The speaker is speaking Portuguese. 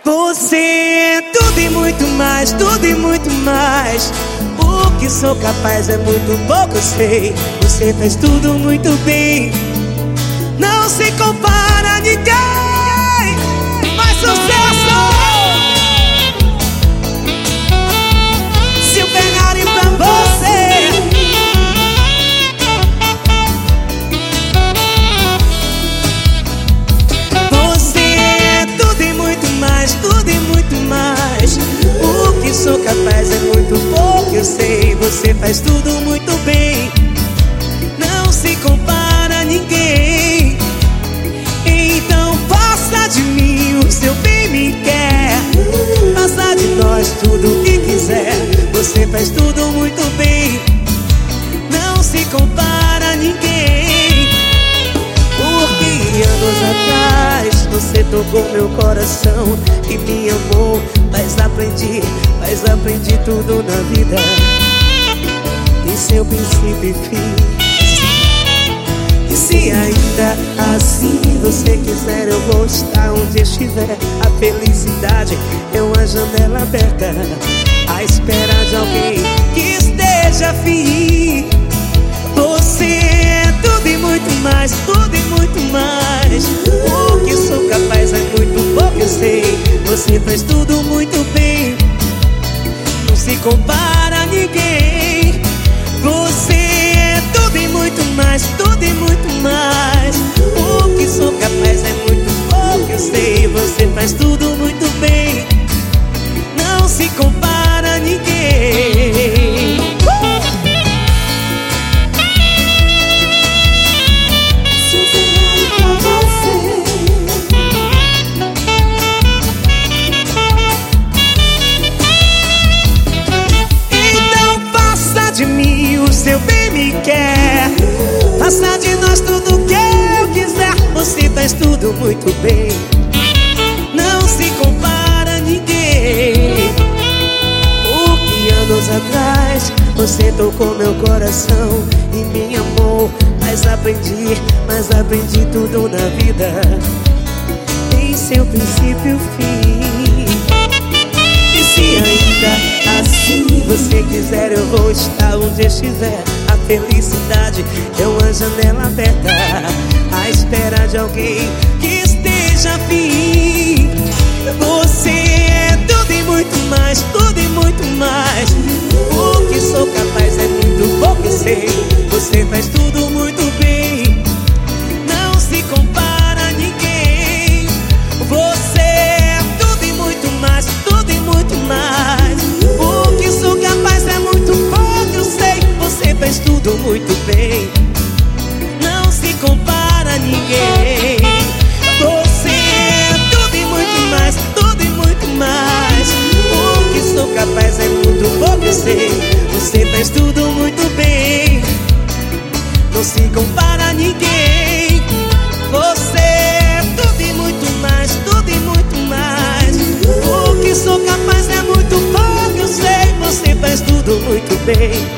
Você é tudo e muito mais, tudo e muito mais. O que sou capaz é muito pouco, eu sei. Você faz tudo muito bem. Não se compara a ninguém. Mais sucesso! Se eu pegar pra você, você é tudo e muito mais, tudo e muito mais. O que sou capaz é muito pouco, eu sei. Você faz tudo muito bem. Não se compara a ninguém. Então faça de mim o seu bem me quer. Faça de nós tudo o que quiser. Você faz tudo muito bem. Não se compara a ninguém. Porque anos atrás você tocou meu coração e me amou. Mas aprendi tudo na vida. Tem seu princípio e fim. E se ainda assim você quiser, eu vou estar onde estiver. A felicidade é uma janela aberta à espera de alguém que esteja afim. Você é tudo e muito mais, tudo e muito mais. O que sou capaz é muito pouco, eu sei. Você faz tudo muito bem. Não se compara a ninguém. Você é tudo e muito mais, tudo e muito mais. O que sou capaz é muito pouco, eu sei. Você faz tudo muito bem. Não se compara a ninguém. Seu bem me quer. Faça de nós tudo o que eu quiser. Você faz tudo muito bem. Não se compara a ninguém. Porque anos atrás você tocou meu coração e me amou. Mas aprendi tudo na vida. Tem seu princípio e fim. E se ainda assim você quiser, eu vou estar onde estiver. A felicidade é uma janela aberta à espera de alguém que esteja afim. Você é tudo e muito mais, tudo e muito mais. O que sou capaz é muito pouco, eu sei. Você faz tudo muito bem. Não se compara a ninguém. Você é tudo e muito mais, tudo e muito mais. O que sou capaz é muito pouco, eu sei. Você faz tudo muito bem. Não se compara a ninguém. Você é tudo e muito mais, tudo e muito mais. O que sou capaz é muito pouco, eu sei. Você faz tudo muito bem. Não se compara a ninguém. Você é tudo e muito mais, tudo e muito mais. O que sou capaz é muito pouco, eu sei. Você faz tudo muito bem.